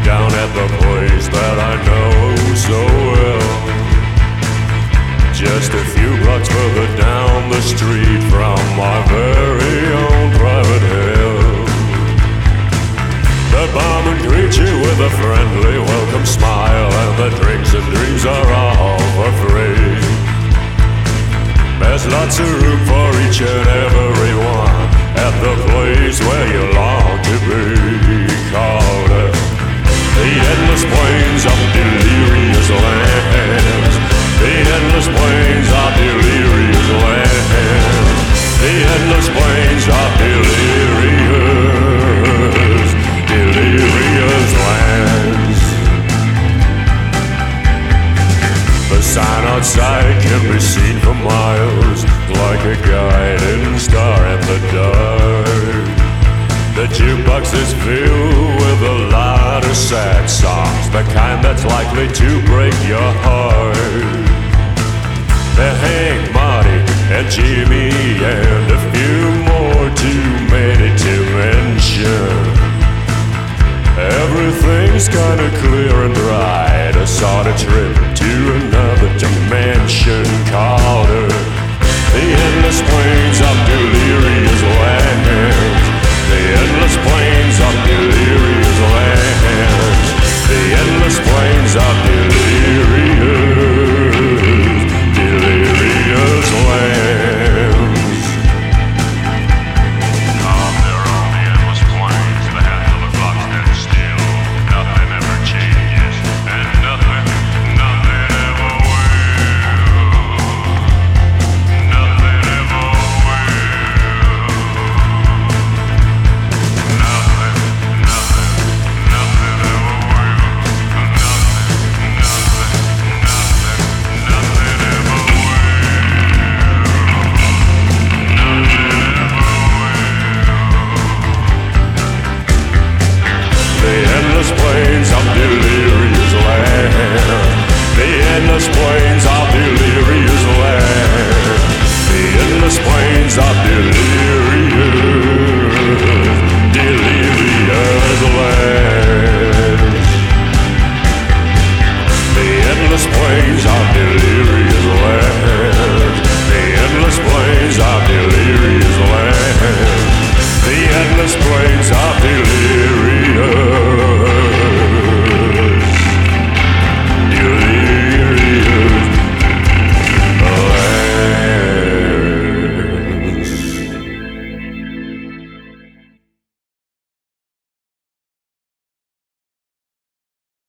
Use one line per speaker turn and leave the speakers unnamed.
down at the place that I know so well. Just a few blocks further down the street from my very own private hell. The barman greets you with a friendly welcome smile, and the drinks and dreams are all for free. There's lots of room for each and every one at the place where you long to be. Called the endless plains of delirious lands. The endless plains of delirious lands. The endless plains of delirious lands. The sign outside can be seen for miles, like a guiding star in the dark. The jukebox is filled with a lot of sad songs, the kind that's likely to break your heart. They hang Marty and Jimmy and a few more too many to mention. Everything's kinda clear and bright, a sort of trip to another dimension. Called the endless plains of delirious lands. The endless plains of delirious lands. The endless plains of delirious lands.
Up there on the endless plains, the hands of the clock stand still. Nothing ever changes, and nothing ever will. Nothing ever will.
The endless plains of delirious land. The endless plains of delirious land. The endless plains of delirious